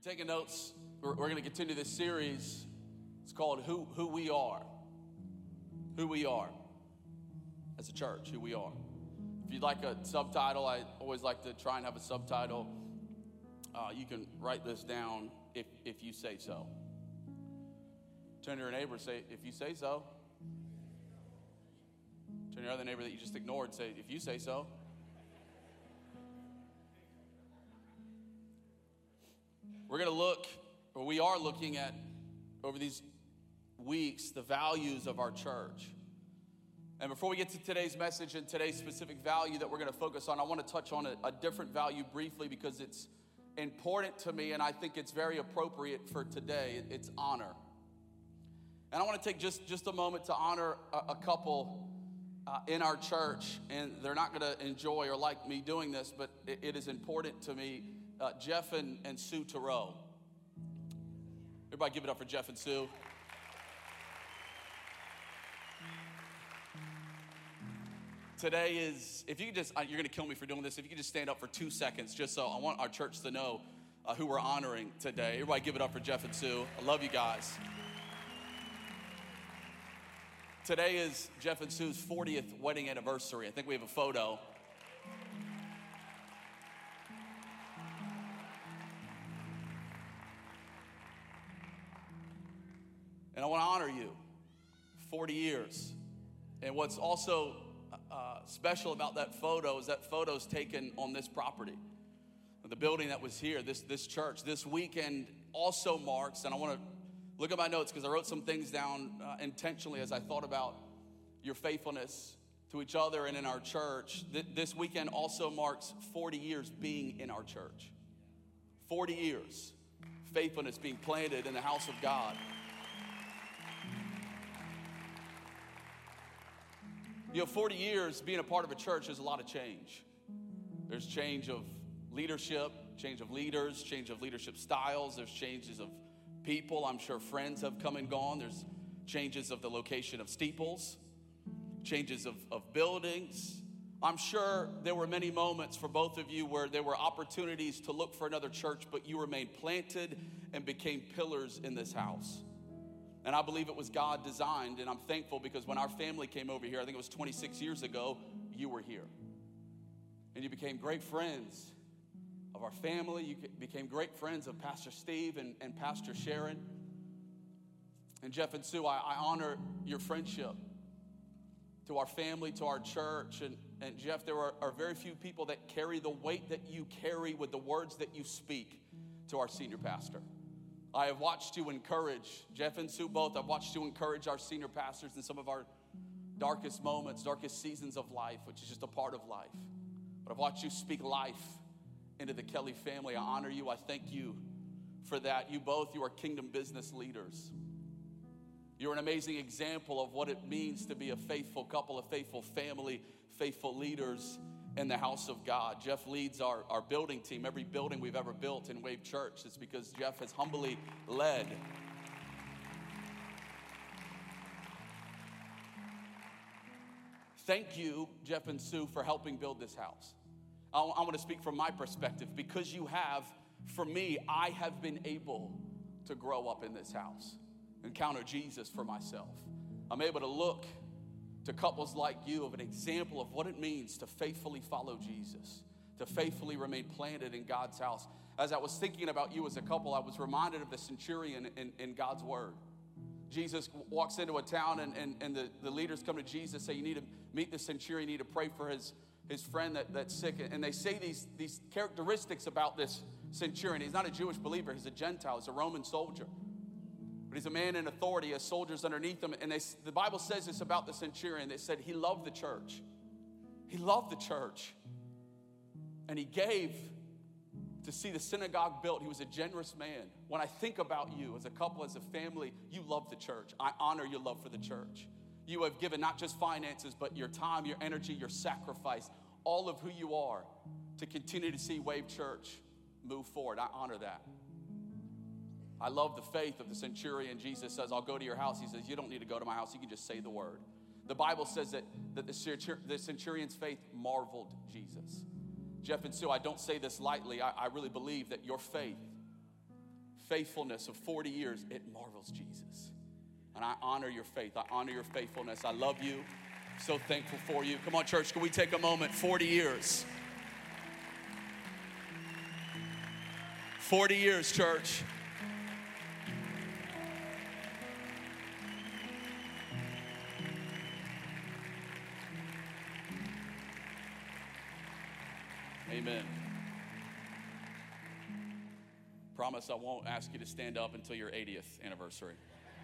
taking notes, we're going to continue this series. It's called Who We Are. Who we are as a church, who we are. If you'd like a subtitle, I always like to try and have a subtitle. You can write this down if you say so. Turn to your neighbor and say, if you say so. Turn to your other neighbor that you just ignored and say, if you say so. We are looking at, over these weeks, the values of our church. And before we get to today's message and today's specific value that we're going to focus on, I want to touch on a different value briefly because it's important to me and I think it's very appropriate for today. It's honor. And I want to take just a moment to honor a couple in our church, and they're not going to enjoy or like me doing this, but it is important to me. Jeff and Sue Thoreau. Everybody give it up for Jeff and Sue. Today is, if you could just, you're going to kill me for doing this, if you could just stand up for 2 seconds, just so I want our church to know who we're honoring today. Everybody give it up for Jeff and Sue. I love you guys. Today is Jeff and Sue's 40th wedding anniversary. I think we have a photo. And I want to honor you, 40 years. And what's also special about that photo is that photo's taken on this property. The building that was here, this church. This weekend also marks, and I want to look at my notes because I wrote some things down intentionally as I thought about your faithfulness to each other and in our church. This weekend also marks 40 years being in our church. 40 years, faithfulness being planted in the house of God. You know, 40 years being a part of a church is a lot of change. There's change of leadership, change of leaders, change of leadership styles. There's changes of people. I'm sure friends have come and gone. There's changes of the location of steeples, changes of buildings. I'm sure there were many moments for both of you where there were opportunities to look for another church, but you remained planted and became pillars in this house. And I believe it was God designed, and I'm thankful because when our family came over here, I think it was 26 years ago, you were here. And you became great friends of our family. You became great friends of Pastor Steve and Pastor Sharon. And Jeff and Sue, I honor your friendship to our family, to our church. And Jeff, there are very few people that carry the weight that you carry with the words that you speak to our senior pastor. I have watched you encourage, Jeff and Sue both, I've watched you encourage our senior pastors in some of our darkest moments, darkest seasons of life, which is just a part of life. But I've watched you speak life into the Kelly family. I honor you. I thank you for that. You are kingdom business leaders. You're an amazing example of what it means to be a faithful couple, a faithful family, faithful leaders in the house of God. Jeff leads our building team. Every building we've ever built in Wave Church is because Jeff has humbly led. Thank you, Jeff and Sue, for helping build this house. I want to speak from my perspective. Because you have, for me, I have been able to grow up in this house, encounter Jesus for myself. I'm able to look to couples like you of an example of what it means to faithfully follow Jesus, to faithfully remain planted in God's house. As I was thinking about you as a couple, I was reminded of the centurion in God's word. Jesus walks into a town and the leaders come to Jesus, say, you need to meet the centurion, you need to pray for his friend that's sick. And they say these characteristics about this centurion. He's not a Jewish believer, he's a Gentile, he's a Roman soldier. But he's a man in authority, has soldiers underneath him. And the Bible says this about the centurion. They said he loved the church. He loved the church. And he gave to see the synagogue built. He was a generous man. When I think about you as a couple, as a family, you love the church. I honor your love for the church. You have given not just finances, but your time, your energy, your sacrifice, all of who you are to continue to see Wave Church move forward. I honor that. I love the faith of the centurion. Jesus says, I'll go to your house. He says, you don't need to go to my house. You can just say the word. The Bible says that the centurion's faith marveled Jesus. Jeff and Sue, I don't say this lightly. I really believe that your faith faithfulness of 40 years, it marvels Jesus. And I honor your faith. I honor your faithfulness. I love you. So thankful for you. Come on, church, can we take a moment? 40 years. 40 years, church. Amen. Promise I won't ask you to stand up until your 80th anniversary.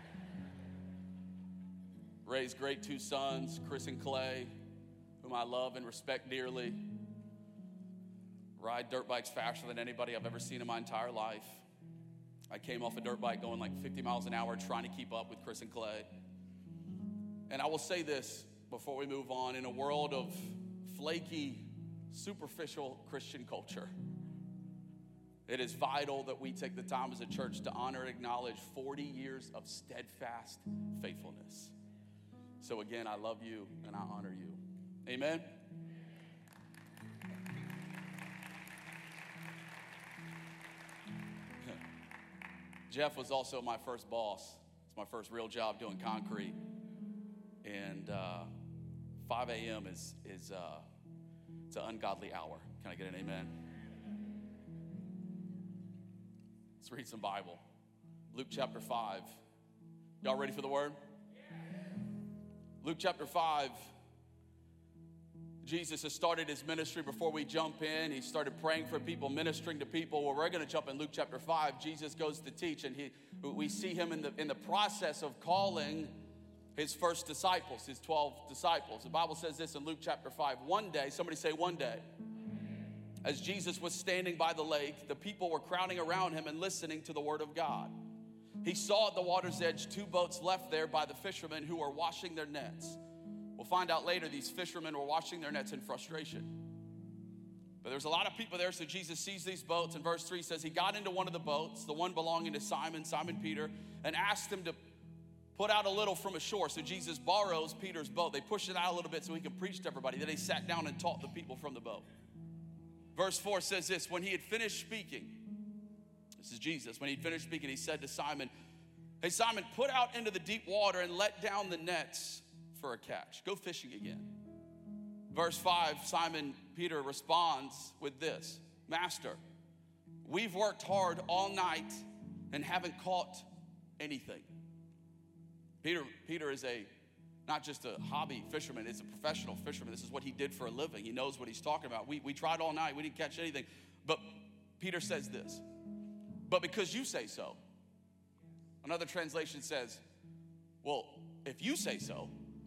Raised great two sons, Chris and Clay, whom I love and respect dearly. Ride dirt bikes faster than anybody I've ever seen in my entire life. I came off a dirt bike going like 50 miles an hour trying to keep up with Chris and Clay. And I will say this before we move on. In a world of flaky, superficial Christian culture, it is vital that we take the time as a church to honor and acknowledge 40 years of steadfast faithfulness. So again, I love you and I honor you. Amen. Jeff was also my first boss. It's my first real job doing concrete. And 5 a.m. is it's an ungodly hour. Can I get an amen? Let's read some Bible. Luke chapter 5. Y'all ready for the word? Luke chapter 5. Jesus has started his ministry. Before we jump in, he started praying for people, ministering to people. Well, we're going to jump in Luke chapter 5. Jesus goes to teach, and we see him in the process of calling his first disciples, his 12 disciples. The Bible says this in Luke chapter 5. One day, somebody say one day, as Jesus was standing by the lake, the people were crowding around him and listening to the word of God. He saw at the water's edge 2 boats left there by the fishermen who were washing their nets. We'll find out later these fishermen were washing their nets in frustration. But there's a lot of people there, so Jesus sees these boats. And verse 3 says he got into one of the boats, the one belonging to Simon Peter, and asked him to put out a little from ashore. So Jesus borrows Peter's boat. They push it out a little bit so he can preach to everybody. Then he sat down and taught the people from the boat. Verse 4 says this, when he had finished speaking, this is Jesus, when he finished speaking, he said to Simon, hey Simon, put out into the deep water and let down the nets for a catch. Go fishing again. Verse 5, Simon Peter responds with this, Master, we've worked hard all night and haven't caught anything. Peter is not just a hobby fisherman, it's a professional fisherman. This is what he did for a living. He knows what he's talking about. We tried all night, we didn't catch anything. But Peter says this, but because you say so. Another translation says, well, if you say so,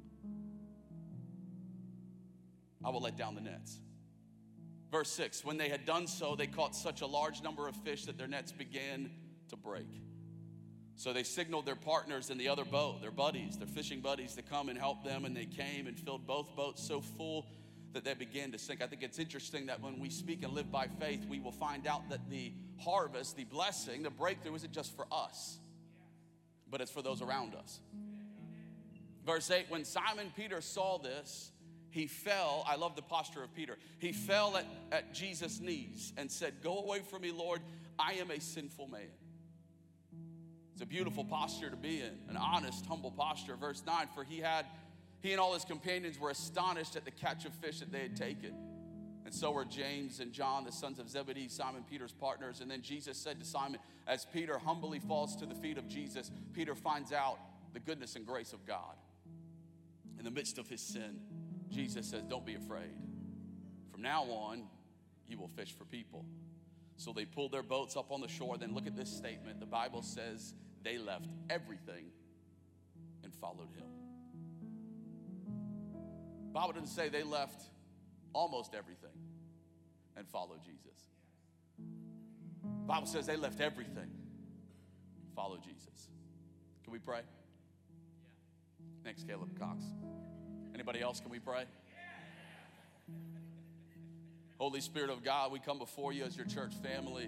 I will let down the nets. Verse 6, when they had done so, they caught such a large number of fish that their nets began to break. So they signaled their partners in the other boat, their buddies, their fishing buddies, to come and help them. And they came and filled both boats so full that they began to sink. I think it's interesting that when we speak and live by faith, we will find out that the harvest, the blessing, the breakthrough isn't just for us, but it's for those around us. Verse 8, when Simon Peter saw this, he fell. I love the posture of Peter. He fell at Jesus' knees and said, go away from me, Lord. I am a sinful man. It's a beautiful posture to be in, an honest, humble posture. Verse 9, for he and all his companions were astonished at the catch of fish that they had taken. And so were James and John, the sons of Zebedee, Simon Peter's partners. And then Jesus said to Simon, as Peter humbly falls to the feet of Jesus, Peter finds out the goodness and grace of God. In the midst of his sin, Jesus says, don't be afraid. From now on, you will fish for people. So they pulled their boats up on the shore. Then look at this statement. The Bible says they left everything and followed him. The Bible didn't say they left almost everything and followed Jesus. The Bible says they left everything, followed Jesus. Can we pray? Thanks, Caleb Cox. Anybody else, can we pray? Holy Spirit of God, we come before you as your church family.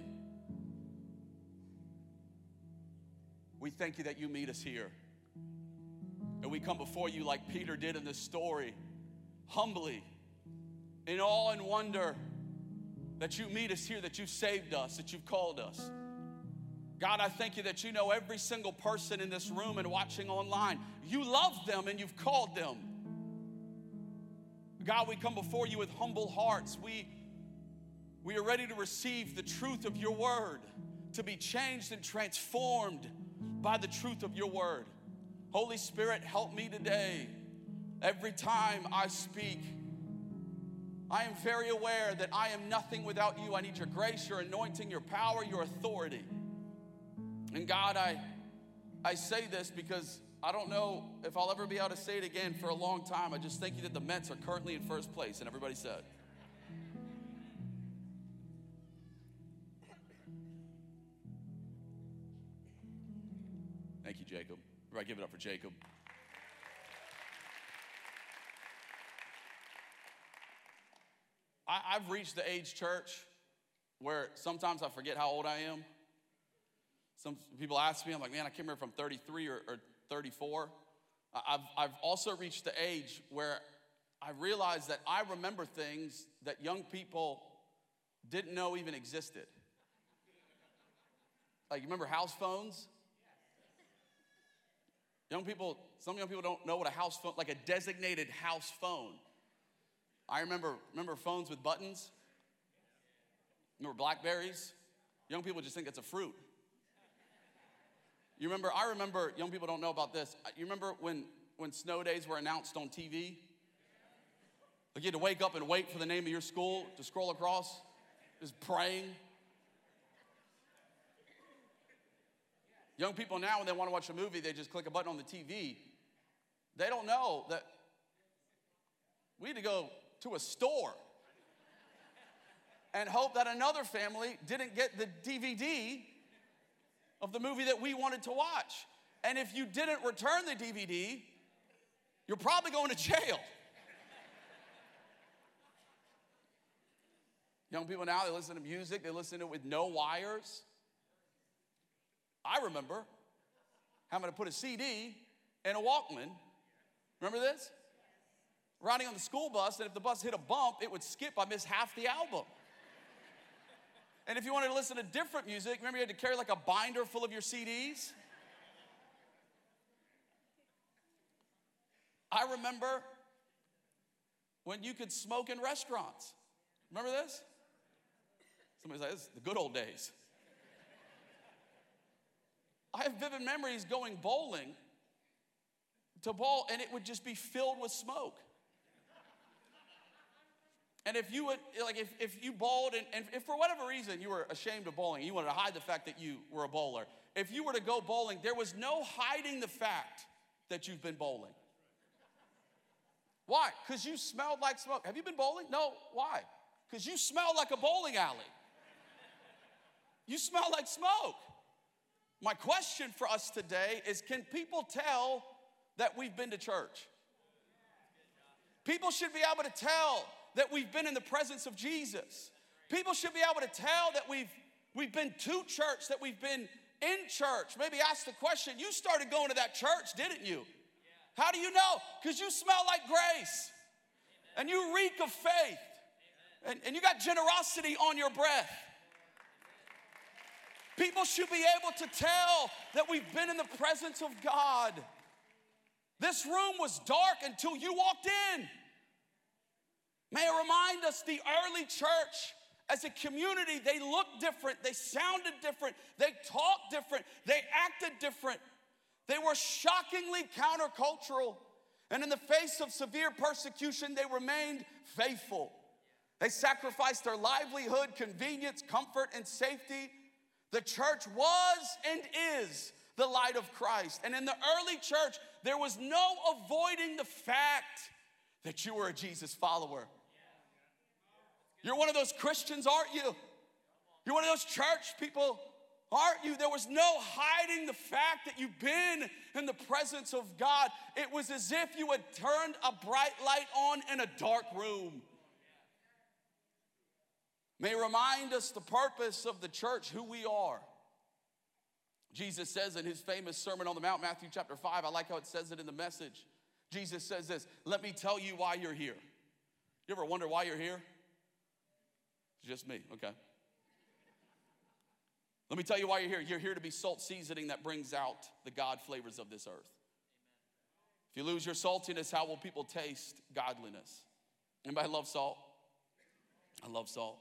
We thank you that you meet us here. And we come before you like Peter did in this story, humbly, in awe and wonder that you meet us here, that you saved us, that you've called us. God, I thank you that you know every single person in this room and watching online. You love them and you've called them. God, we come before you with humble hearts. We are ready to receive the truth of your word, to be changed and transformed by the truth of your word. Holy Spirit, help me today. Every time I speak, I am very aware that I am nothing without you. I need your grace, your anointing, your power, your authority. And God, I say this because I don't know if I'll ever be able to say it again for a long time. I just thank you that the Mets are currently in first place, and everybody said. Thank you, Jacob. Everybody give it up for Jacob. I've reached the age, church, where sometimes I forget how old I am. Some people ask me, I'm like, man, I can't remember if I'm 33 or 34. I've also reached the age where I realize that I remember things that young people didn't know even existed. Like, you remember house phones? Some young people don't know what a house phone, like a designated house phone. I remember phones with buttons. Remember Blackberries? Young people just think it's a fruit. I remember, young people don't know about this. You remember when snow days were announced on TV? Like, you had to wake up and wait for the name of your school to scroll across, just praying. Young people now, when they want to watch a movie, they just click a button on the TV. They don't know that we had to go to a store and hope that another family didn't get the DVD of the movie that we wanted to watch. And if you didn't return the DVD, you're probably going to jail. Young people now, they listen to music, they listen to it with no wires. I remember having to put a CD in a Walkman. Remember this? Riding on the school bus, and if the bus hit a bump, it would skip. I missed half the album. And if you wanted to listen to different music, remember you had to carry like a binder full of your CDs? I remember when you could smoke in restaurants. Remember this? Somebody's like, this is the good old days. I have vivid memories going bowling to bowl, and it would just be filled with smoke. And if you would, like, if you bowled, and if for whatever reason you were ashamed of bowling, you wanted to hide the fact that you were a bowler. If you were to go bowling, there was no hiding the fact that you've been bowling. Why? Because you smelled like smoke. Have you been bowling? No. Why? Because you smelled like a bowling alley. You smell like smoke. My question for us today is, can people tell that we've been to church? People should be able to tell that we've been in the presence of Jesus. People should be able to tell that we've been to church, that we've been in church. Maybe ask the question, you started going to that church, didn't you? How do you know? Because you smell like grace. And you reek of faith. And you got generosity on your breath. People should be able to tell that we've been in the presence of God. This room was dark until you walked in. May it remind us, the early church, as a community, they looked different, they sounded different, they talked different, they acted different. They were shockingly countercultural. And in the face of severe persecution, they remained faithful. They sacrificed their livelihood, convenience, comfort, and safety. The church was and is the light of Christ. And in the early church, there was no avoiding the fact that you were a Jesus follower. You're one of those Christians, aren't you? You're one of those church people, aren't you? There was no hiding the fact that you've been in the presence of God. It was as if you had turned a bright light on in a dark room. May remind us the purpose of the church, who we are. Jesus says in his famous Sermon on the Mount, Matthew chapter 5, I like how it says it in the Message. Jesus says this, let me tell you why you're here. You ever wonder why you're here? It's just me, okay. Let me tell you why you're here. You're here to be salt seasoning that brings out the God flavors of this earth. If you lose your saltiness, how will people taste godliness? Anybody love salt? I love salt.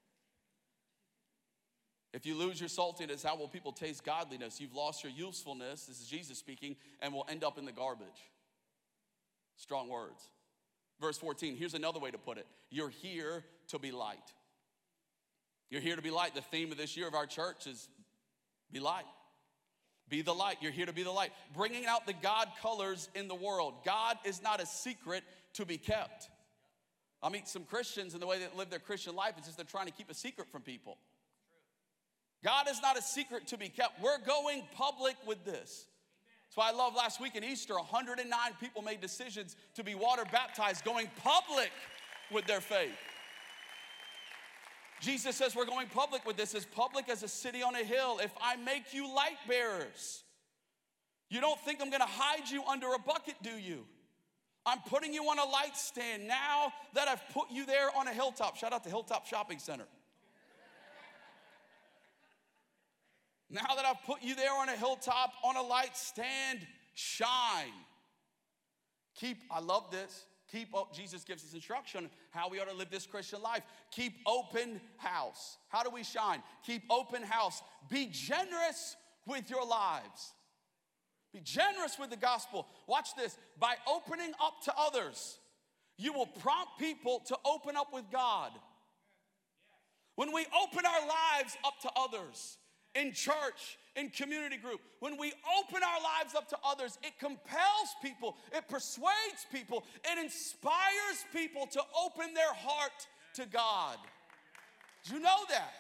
If you lose your saltiness, how will people taste godliness? You've lost your usefulness, this is Jesus speaking, and will end up in the garbage. Strong words. Verse 14, here's another way to put it. You're here to be light. You're here to be light. The theme of this year of our church is be light. Be the light. You're here to be the light. Bringing out the God colors in the world. God is not a secret to be kept. I meet some Christians, and the way they live their Christian life is just they're trying to keep a secret from people. God is not a secret to be kept. We're going public with this. That's why I love last week in Easter, 109 people made decisions to be water baptized, going public with their faith. Jesus says we're going public with this, as public as a city on a hill. If I make you light bearers, you don't think I'm going to hide you under a bucket, do you? I'm putting you on a light stand now that I've put you there on a hilltop. Shout out to Hilltop Shopping Center. Now that I've put you there on a hilltop, on a light stand, shine. I love this. Jesus gives us instruction how we ought to live this Christian life. Keep open house. How do we shine? Keep open house. Be generous with your lives. Be generous with the gospel. Watch this. By opening up to others, you will prompt people to open up with God. When we open our lives up to others, in church, in community group, when we open our lives up to others, it compels people, it persuades people, it inspires people to open their heart to God. Do you know that?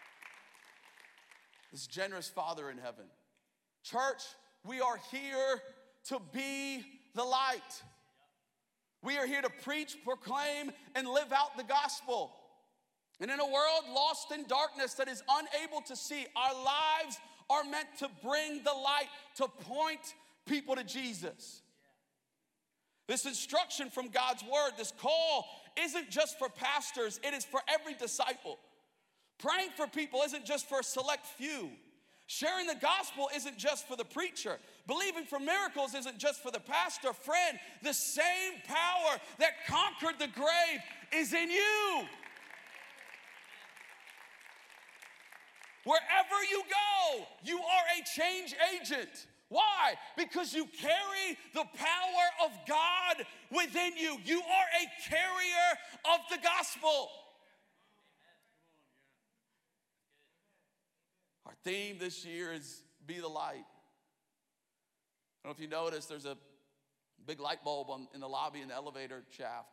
This generous Father in heaven. Church, we are here to be the light. We are here to preach, proclaim, and live out the gospel. And in a world lost in darkness that is unable to see, our lives are meant to bring the light, to point people to Jesus. This instruction from God's word, this call, isn't just for pastors, it is for every disciple. Praying for people isn't just for a select few. Sharing the gospel isn't just for the preacher. Believing for miracles isn't just for the pastor. Friend, the same power that conquered the grave is in you. Wherever you go, you are a change agent. Why? Because you carry the power of God within you. You are a carrier of the gospel. Our theme this year is Be the Light. I don't know if you noticed, there's a big light bulb in the lobby in the elevator shaft.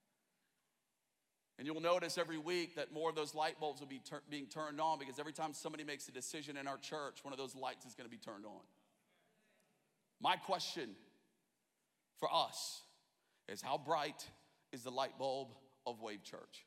And you'll notice every week that more of those light bulbs will be being turned on, because every time somebody makes a decision in our church, one of those lights is going to be turned on. My question for us is, how bright is the light bulb of Wave Church?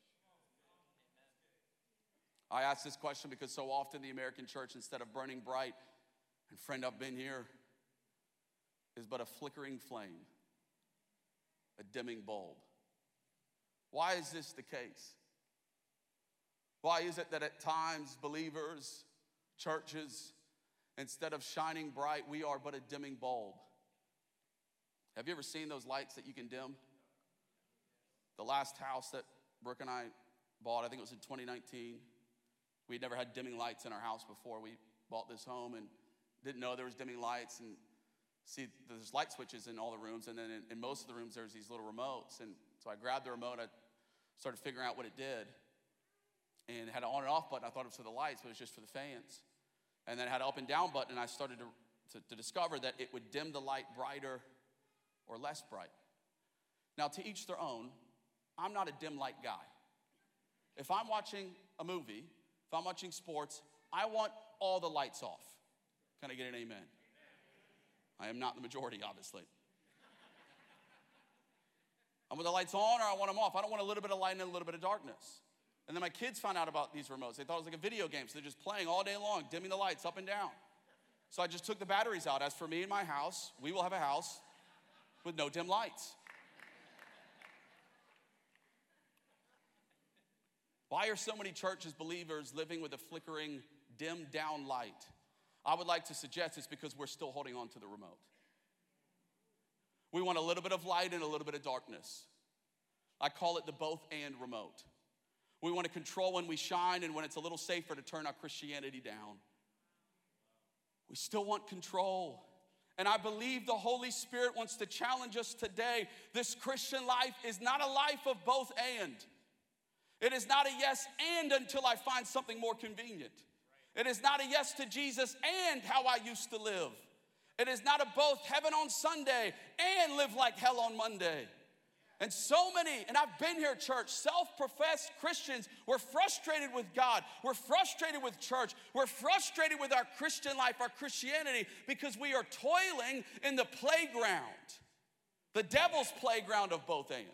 I ask this question because so often the American church, instead of burning bright, and friend, I've been here, is but a flickering flame, a dimming bulb. Why is this the case? Why is it that at times believers, churches, instead of shining bright, we are but a dimming bulb? Have you ever seen those lights that you can dim? The last house that Brooke and I bought, I think it was in 2019. We had never had dimming lights in our house before. We bought this home and didn't know there was dimming lights. And see, there's light switches in all the rooms, and then in most of the rooms there's these little remotes. And so I grabbed the remote, I started figuring out what it did, and it had an on and off button. I thought it was for the lights, but it was just for the fans. And then it had an up and down button, and I started to discover that it would dim the light brighter or less bright. Now, to each their own. I'm not a dim light guy. If I'm watching a movie, if I'm watching sports, I want all the lights off. Can I get an amen? I am not the majority, obviously. I want the lights on or I want them off. I don't want a little bit of light and a little bit of darkness. And then my kids found out about these remotes. They thought it was like a video game, so they're just playing all day long, dimming the lights up and down. So I just took the batteries out. As for me and my house, we will have a house with no dim lights. Why are so many churches, believers, living with a flickering, dimmed down light, I would like to suggest it's because we're still holding on to the remote. We want a little bit of light and a little bit of darkness. I call it the both and remote. We want to control when we shine and when it's a little safer to turn our Christianity down. We still want control. And I believe the Holy Spirit wants to challenge us today. This Christian life is not a life of both and. It is not a yes and until I find something more convenient. It is not a yes to Jesus and how I used to live. It is not a both heaven on Sunday and live like hell on Monday. And so many, and I've been here, church, self-professed Christians, we're frustrated with God. We're frustrated with church. We're frustrated with our Christian life, our Christianity, because we are toiling in the playground, the devil's playground of both and.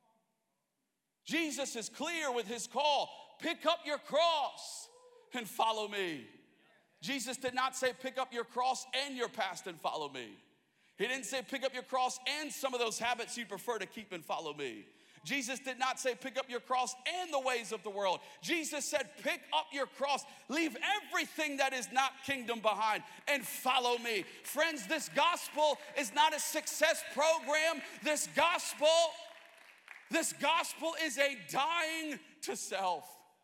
Jesus is clear with his call, pick up your cross and follow me. Jesus did not say pick up your cross and your past and follow me. He didn't say pick up your cross and some of those habits you prefer to keep and follow me. Jesus did not say pick up your cross and the ways of the world. Jesus said pick up your cross, leave everything that is not kingdom behind and follow me. Friends, this gospel is not a success program. This gospel is a dying to self.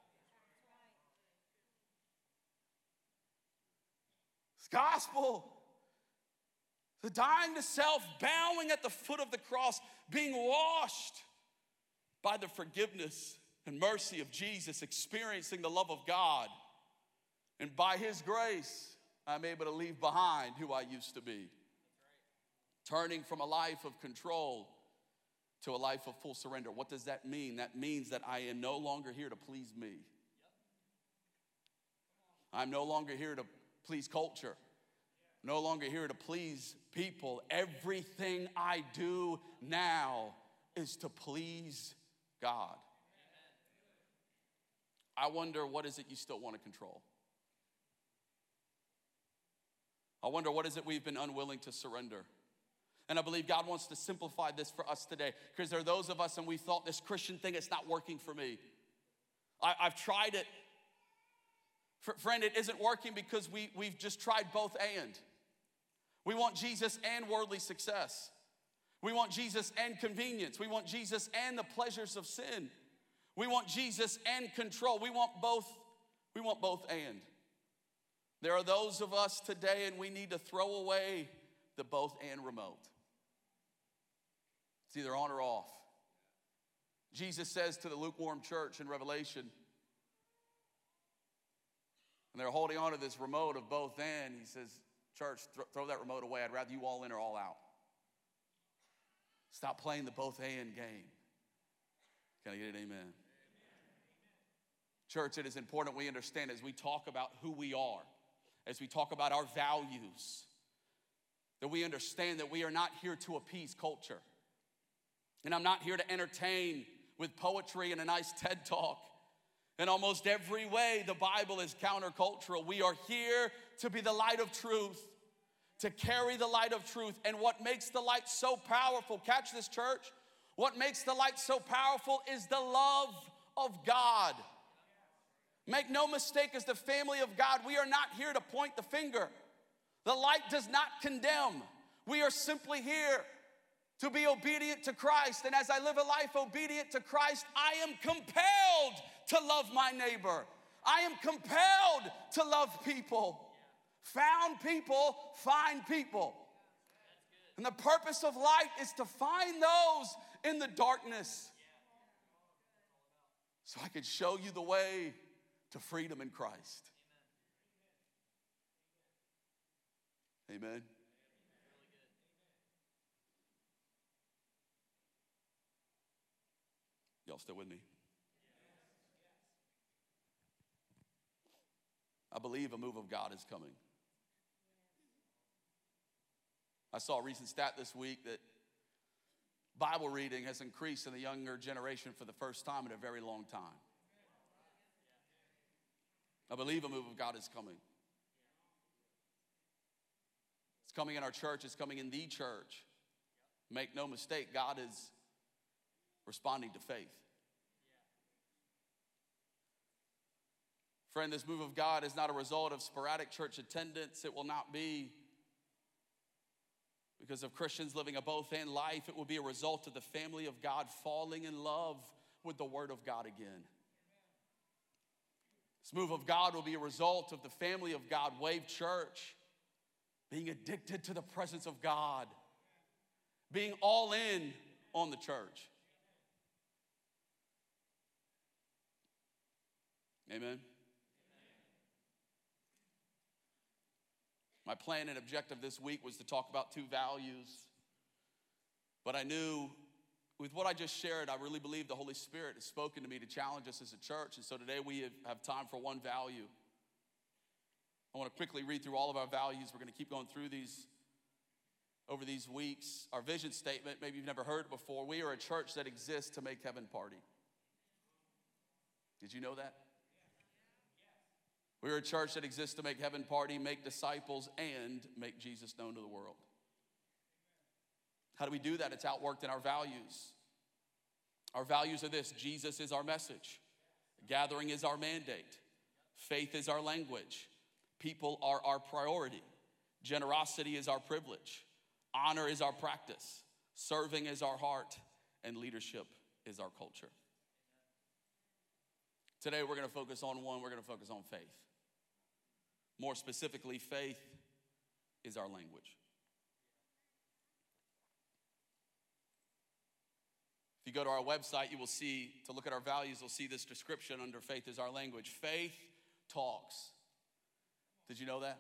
This gospel, the dying to self, bowing at the foot of the cross, being washed by the forgiveness and mercy of Jesus, experiencing the love of God. And by his grace, I'm able to leave behind who I used to be. Turning from a life of control to a life of full surrender. What does that mean? That means that I am no longer here to please me. I'm no longer here to please culture. No longer here to please people. Everything I do now is to please God. I wonder, what is it you still want to control? I wonder, what is it we've been unwilling to surrender? And I believe God wants to simplify this for us today, because there are those of us and we thought this Christian thing, it's not working for me. I've tried it. Friend, it isn't working because we've just tried both and. We want Jesus and worldly success. We want Jesus and convenience. We want Jesus and the pleasures of sin. We want Jesus and control. We want both and. There are those of us today, and we need to throw away the both and remote. It's either on or off. Jesus says to the lukewarm church in Revelation, and they're holding on to this remote of both and, he says, church, throw that remote away. I'd rather you all in or all out. Stop playing the both and game. Can I get an amen? Church, it is important we understand as we talk about who we are, as we talk about our values, that we understand that we are not here to appease culture. And I'm not here to entertain with poetry and a nice TED Talk. In almost every way, the Bible is countercultural. We are here to be the light of truth, to carry the light of truth. And what makes the light so powerful, catch this, church, what makes the light so powerful is the love of God. Make no mistake, as the family of God, we are not here to point the finger. The light does not condemn. We are simply here to be obedient to Christ. And as I live a life obedient to Christ, I am compelled to love my neighbor. I am compelled to love people. Found people find people. And the purpose of light is to find those in the darkness, so I can show you the way to freedom in Christ. Amen. Y'all still with me? I believe a move of God is coming. I saw a recent stat this week that Bible reading has increased in the younger generation for the first time in a very long time. I believe a move of God is coming. It's coming in our church. It's coming in the church. Make no mistake, God is responding to faith. Friend, this move of God is not a result of sporadic church attendance. It will not be because of Christians living a both-and life. It will be a result of the family of God falling in love with the Word of God again. This move of God will be a result of the family of God, Wave Church, being addicted to the presence of God, being all in on the church. Amen. My plan and objective this week was to talk about two values, but I knew with what I just shared, I really believe the Holy Spirit has spoken to me to challenge us as a church, and so today we have time for one value. I want to quickly read through all of our values. We're going to keep going through these over these weeks. Our vision statement, maybe you've never heard it before. We are a church that exists to make heaven party. Did you know that? We're a church that exists to make heaven party, make disciples, and make Jesus known to the world. How do we do that? It's outworked in our values. Our values are this: Jesus is our message. Gathering is our mandate. Faith is our language. People are our priority. Generosity is our privilege. Honor is our practice. Serving is our heart. And leadership is our culture. Today we're going to focus on one. We're going to focus on faith. More specifically, faith is our language. If you go to our website, you will see, to look at our values, you'll see this description under faith is our language. Faith talks. Did you know that?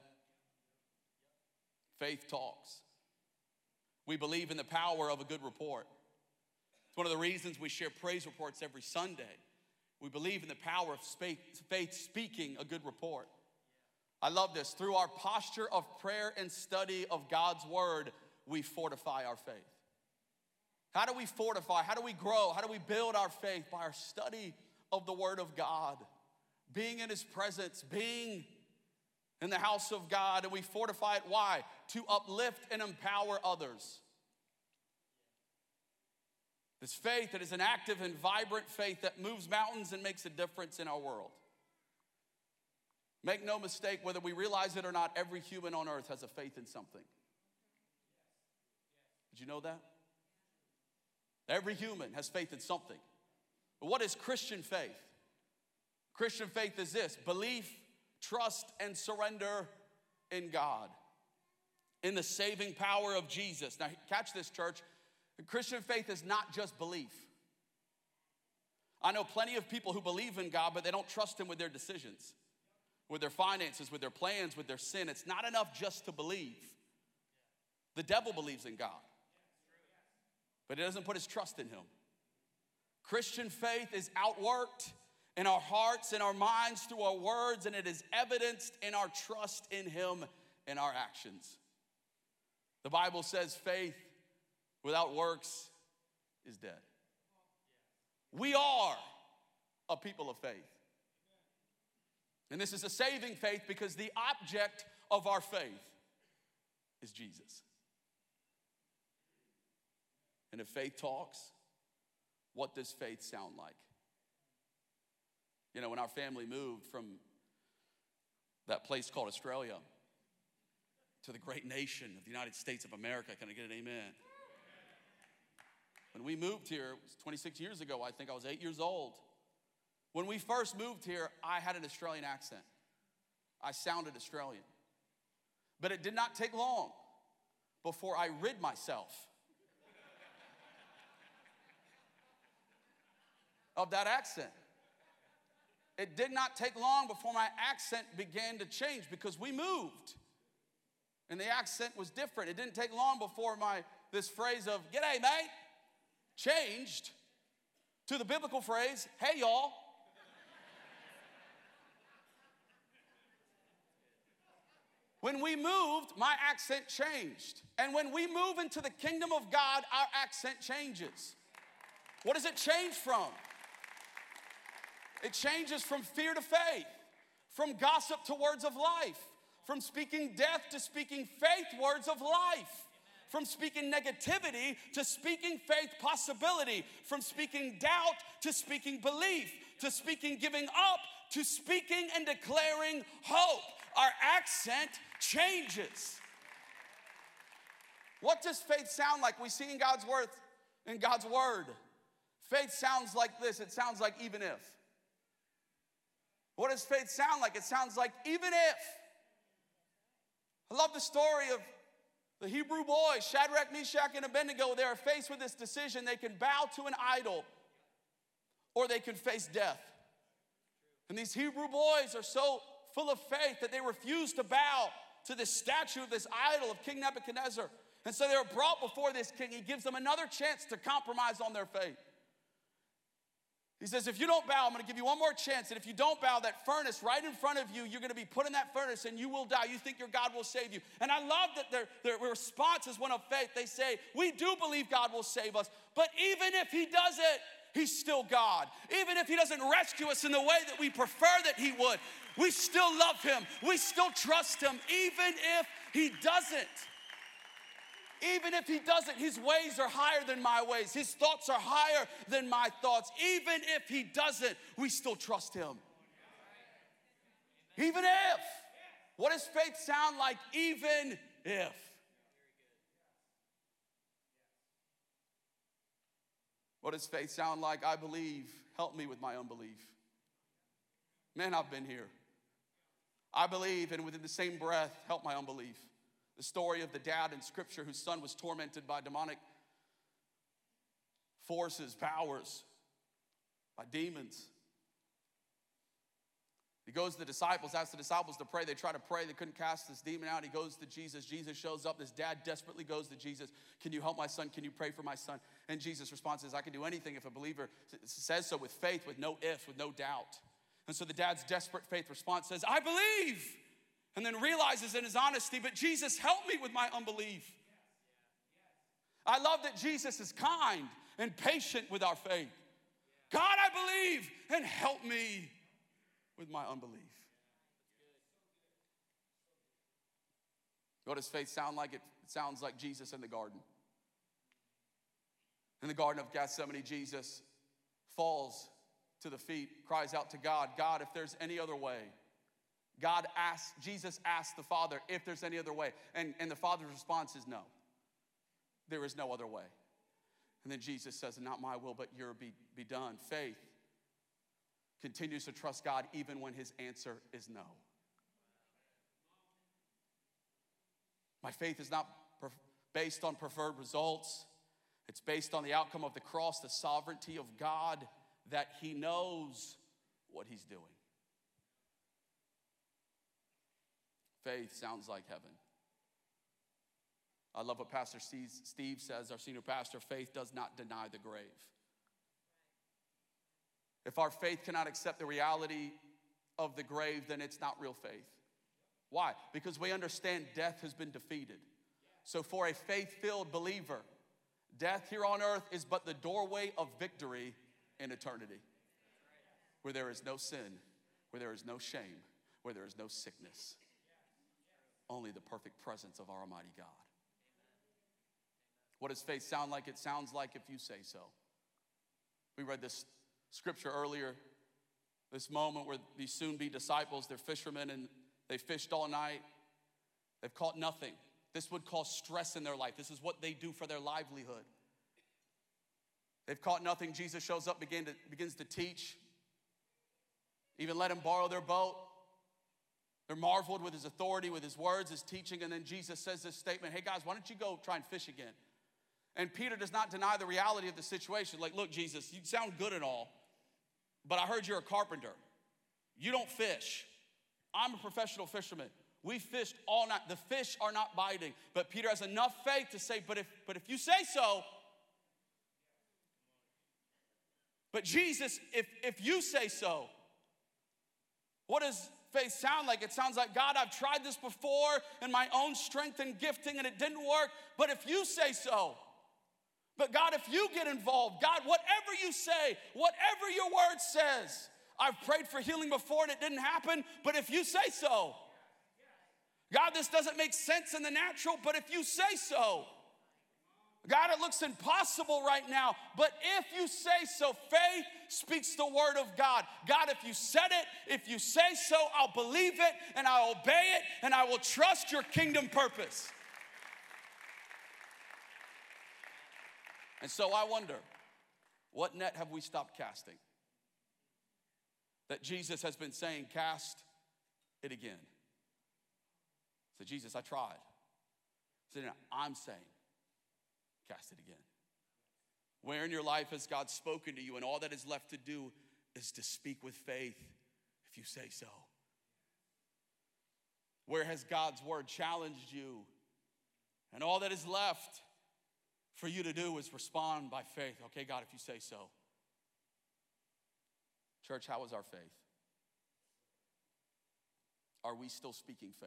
Faith talks. We believe in the power of a good report. It's one of the reasons we share praise reports every Sunday. We believe in the power of faith speaking a good report. I love this. Through our posture of prayer and study of God's word, we fortify our faith. How do we fortify? How do we grow? How do we build our faith? By our study of the word of God, being in his presence, being in the house of God. And we fortify it, why? To uplift and empower others. This faith that is an active and vibrant faith that moves mountains and makes a difference in our world. Make no mistake, whether we realize it or not, every human on earth has a faith in something. Did you know that? Every human has faith in something. But what is Christian faith? Christian faith is this: belief, trust, and surrender in God, in the saving power of Jesus. Now, catch this, church. Christian faith is not just belief. I know plenty of people who believe in God, but they don't trust him with their decisions, with their finances, with their plans, with their sin. It's not enough just to believe. The devil believes in God, but he doesn't put his trust in him. Christian faith is outworked in our hearts and our minds through our words, and it is evidenced in our trust in him and our actions. The Bible says faith without works is dead. We are a people of faith. And this is a saving faith because the object of our faith is Jesus. And if faith talks, what does faith sound like? You know, when our family moved from that place called Australia to the great nation of the United States of America, can I get an amen? When we moved here, it was 26 years ago, I think I was 8 years old. When we first moved here, I had an Australian accent. I sounded Australian. But it did not take long before I rid myself of that accent. It did not take long before my accent began to change because we moved. And the accent was different. It didn't take long before this phrase of, "G'day, mate," changed to the biblical phrase, "Hey, y'all." When we moved, my accent changed. And when we move into the kingdom of God, our accent changes. What does it change from? It changes from fear to faith, from gossip to words of life, from speaking death to speaking faith words of life, from speaking negativity to speaking faith possibility, from speaking doubt to speaking belief, to speaking giving up to speaking and declaring hope. Our accent changes. What does faith sound like? We see in God's word. Faith sounds like this. It sounds like even if. What does faith sound like? It sounds like even if. I love the story of the Hebrew boys, Shadrach, Meshach, and Abednego. They are faced with this decision. They can bow to an idol or they can face death. And these Hebrew boys are so full of faith that they refuse to bow to this statue of this idol of King Nebuchadnezzar. And so they're brought before this king. He gives them another chance to compromise on their faith. He says, if you don't bow, I'm going to give you one more chance. And if you don't bow, that furnace right in front of you, you're going to be put in that furnace and you will die. You think your God will save you. And I love that their response is one of faith. They say, we do believe God will save us. But even if he doesn't, he's still God. Even if he doesn't rescue us in the way that we prefer that he would, we still love him. We still trust him. Even if he doesn't. Even if he doesn't, his ways are higher than my ways. His thoughts are higher than my thoughts. Even if he doesn't, we still trust him. Even if. What does faith sound like? Even if. What does faith sound like? I believe. Help me with my unbelief. Man, I've been here. I believe, and within the same breath, help my unbelief. The story of the dad in Scripture whose son was tormented by demonic forces, powers, by demons. He goes to the disciples, asks the disciples to pray. They try to pray. They couldn't cast this demon out. He goes to Jesus. Jesus shows up. This dad desperately goes to Jesus. Can you help my son? Can you pray for my son? And Jesus' response is, I can do anything if a believer says so with faith, with no ifs, with no doubt. And so the dad's desperate faith response says, I believe. And then realizes in his honesty, but Jesus, help me with my unbelief. I love that Jesus is kind and patient with our faith. God, I believe, and help me with my unbelief. What does faith sound like? It sounds like Jesus in the garden. In the Garden of Gethsemane, Jesus falls to the feet, cries out to God, God, if there's any other way. Jesus asked the Father if there's any other way. And the Father's response is no. There is no other way. And then Jesus says, not my will, but your be done. Faith continues to trust God even when his answer is no. My faith is not based on preferred results. It's based on the outcome of the cross, the sovereignty of God, that he knows what he's doing. Faith sounds like heaven. I love what Pastor Steve says, our senior pastor. Faith does not deny the grave. If our faith cannot accept the reality of the grave, then it's not real faith. Why? Because we understand death has been defeated. So for a faith-filled believer, death here on earth is but the doorway of victory in eternity, where there is no sin, where there is no shame, where there is no sickness. Only the perfect presence of our Almighty God. What does faith sound like? It sounds like if you say so. We read this scripture earlier, this moment where these soon-be disciples, they're fishermen and they fished all night. They've caught nothing. This would cause stress in their life. This is what they do for their livelihood. They've caught nothing. Jesus shows up, begins to teach. Even let him borrow their boat. They're marveled with his authority, with his words, his teaching, and then Jesus says this statement, hey guys, why don't you go try and fish again? And Peter does not deny the reality of the situation. Like, look, Jesus, you sound good and all, but I heard you're a carpenter. You don't fish. I'm a professional fisherman. We fished all night. The fish are not biting. But Peter has enough faith to say, but if you say so. But Jesus, if you say so, what does faith sound like? It sounds like, God, I've tried this before in my own strength and gifting and it didn't work, but if you say so. But God, if you get involved, God, whatever you say, whatever your word says, I've prayed for healing before and it didn't happen, but if you say so. God, this doesn't make sense in the natural, but if you say so. God, it looks impossible right now, but if you say so, faith speaks the word of God. God, if you said it, if you say so, I'll believe it and I'll obey it and I will trust your kingdom purpose. And so I wonder, what net have we stopped casting? That Jesus has been saying, cast it again. So Jesus, I tried. So now I'm saying, cast it again. Where in your life has God spoken to you and all that is left to do is to speak with faith if you say so? Where has God's word challenged you and all that is left for you to do is respond by faith? Okay, God, if you say so. Church, how is our faith? Are we still speaking faith?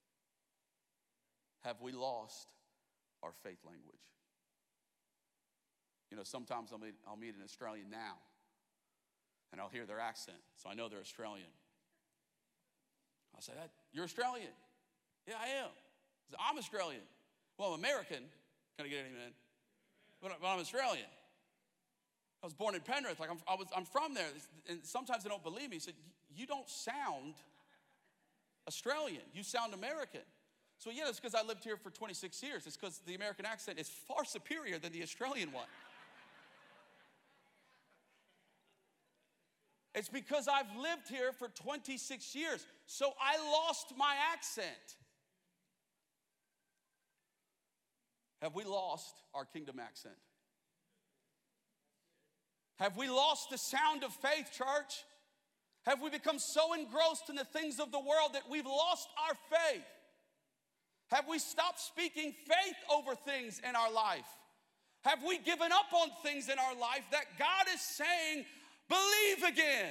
Have we lost our faith language? You know, sometimes I'll meet an Australian now, and I'll hear their accent, so I know they're Australian. I'll say, you're Australian? Yeah, I am. I say, I'm Australian. Well, I'm American. Can I get an amen? But I'm Australian. I was born in Penrith. Like I'm from there. And sometimes they don't believe me. He said, you don't sound Australian. You sound American. So yeah, it's because I lived here for 26 years. It's because the American accent is far superior than the Australian one. It's because I've lived here for 26 years. So I lost my accent. Have we lost our kingdom accent? Have we lost the sound of faith, church? Have we become so engrossed in the things of the world that we've lost our faith? Have we stopped speaking faith over things in our life? Have we given up on things in our life that God is saying, believe again?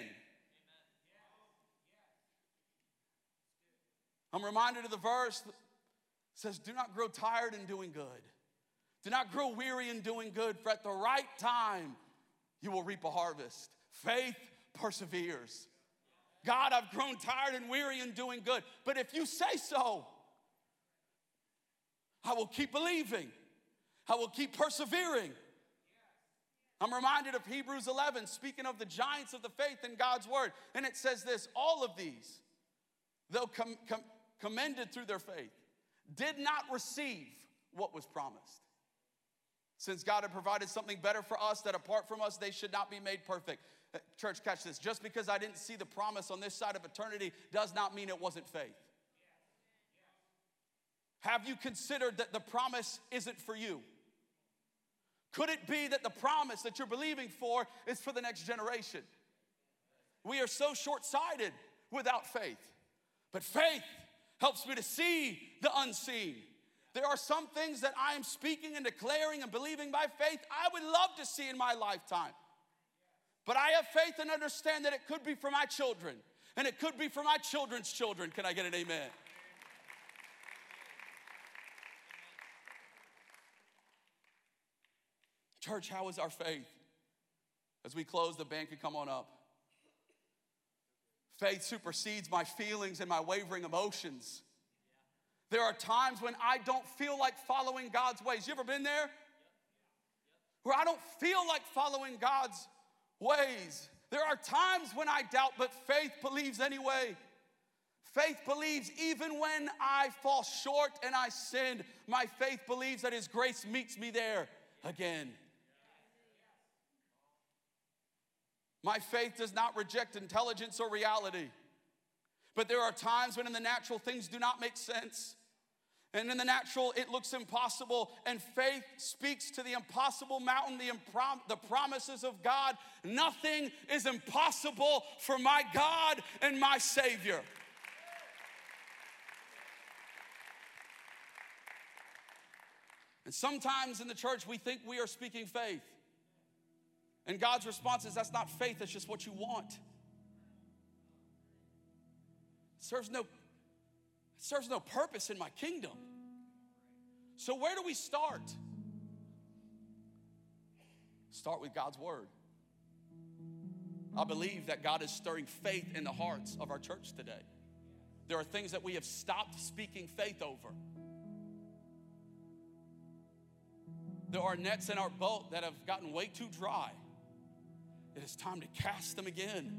I'm reminded of the verse that says, do not grow tired in doing good. Do not grow weary in doing good, for at the right time you will reap a harvest. Faith perseveres. God, I've grown tired and weary in doing good, but if you say so, I will keep believing. I will keep persevering. I'm reminded of Hebrews 11, speaking of the giants of the faith in God's word. And it says this, all of these, though commended through their faith, did not receive what was promised. Since God had provided something better for us, that apart from us, they should not be made perfect. Church, catch this. Just because I didn't see the promise on this side of eternity does not mean it wasn't faith. Have you considered that the promise isn't for you? Could it be that the promise that you're believing for is for the next generation? We are so short-sighted without faith. But faith helps me to see the unseen. There are some things that I am speaking and declaring and believing by faith I would love to see in my lifetime. But I have faith and understand that it could be for my children, and it could be for my children's children. Can I get an amen? Church, how is our faith? As we close, the band can come on up. Faith supersedes my feelings and my wavering emotions. There are times when I don't feel like following God's ways. You ever been there? Where I don't feel like following God's ways. There are times when I doubt, but faith believes anyway. Faith believes even when I fall short and I sin. My faith believes that His grace meets me there again. My faith does not reject intelligence or reality. But there are times when in the natural things do not make sense. And in the natural it looks impossible. And faith speaks to the impossible mountain, the promises of God. Nothing is impossible for my God and my Savior. And sometimes in the church we think we are speaking faith. And God's response is, that's not faith, that's just what you want. It serves no purpose in my kingdom. So where do we start? Start with God's word. I believe that God is stirring faith in the hearts of our church today. There are things that we have stopped speaking faith over. There are nets in our boat that have gotten way too dry. It is time to cast them again.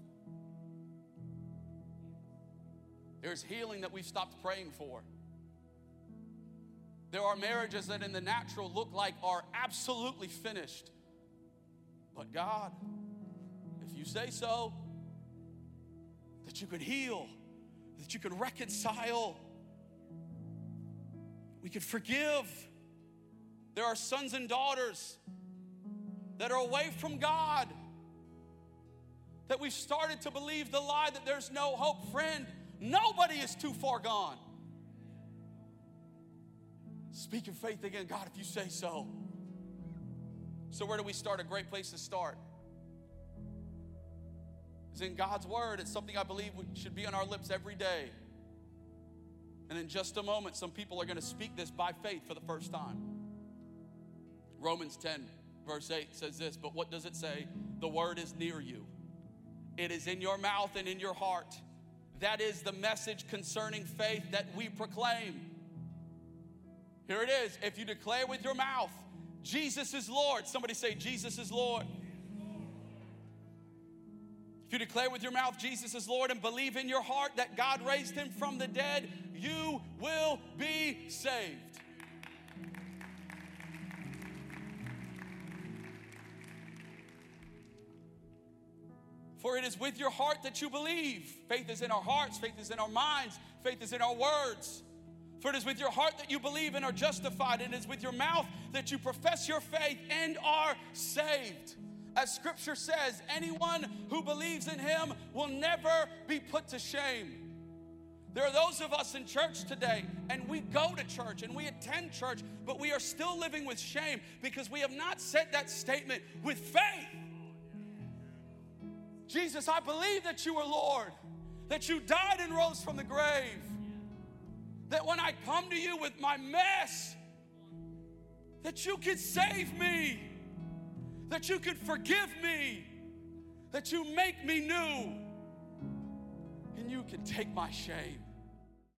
There's healing that we've stopped praying for. There are marriages that in the natural look like are absolutely finished. But God, if you say so, that you could heal, that you could reconcile, we could forgive. There are sons and daughters that are away from God, that we've started to believe the lie that there's no hope. Friend, nobody is too far gone. Speak in faith again. God, if you say so. So where do we start? A great place to start is in God's word. It's something I believe should be on our lips every day. And in just a moment, some people are going to speak this by faith for the first time. Romans 10, verse 8 says this, but what does it say? The word is near you. It is in your mouth and in your heart. That is the message concerning faith that we proclaim. Here it is. If you declare with your mouth, Jesus is Lord. Somebody say, Jesus is Lord. If you declare with your mouth, Jesus is Lord, and believe in your heart that God raised him from the dead, you will be saved. For it is with your heart that you believe. Faith is in our hearts. Faith is in our minds. Faith is in our words. For it is with your heart that you believe and are justified. It is with your mouth that you profess your faith and are saved. As Scripture says, anyone who believes in him will never be put to shame. There are those of us in church today, and we go to church and we attend church, but we are still living with shame because we have not said that statement with faith. Jesus, I believe that you are Lord, that you died and rose from the grave, that when I come to you with my mess, that you could save me, that you could forgive me, that you make me new, and you can take my shame.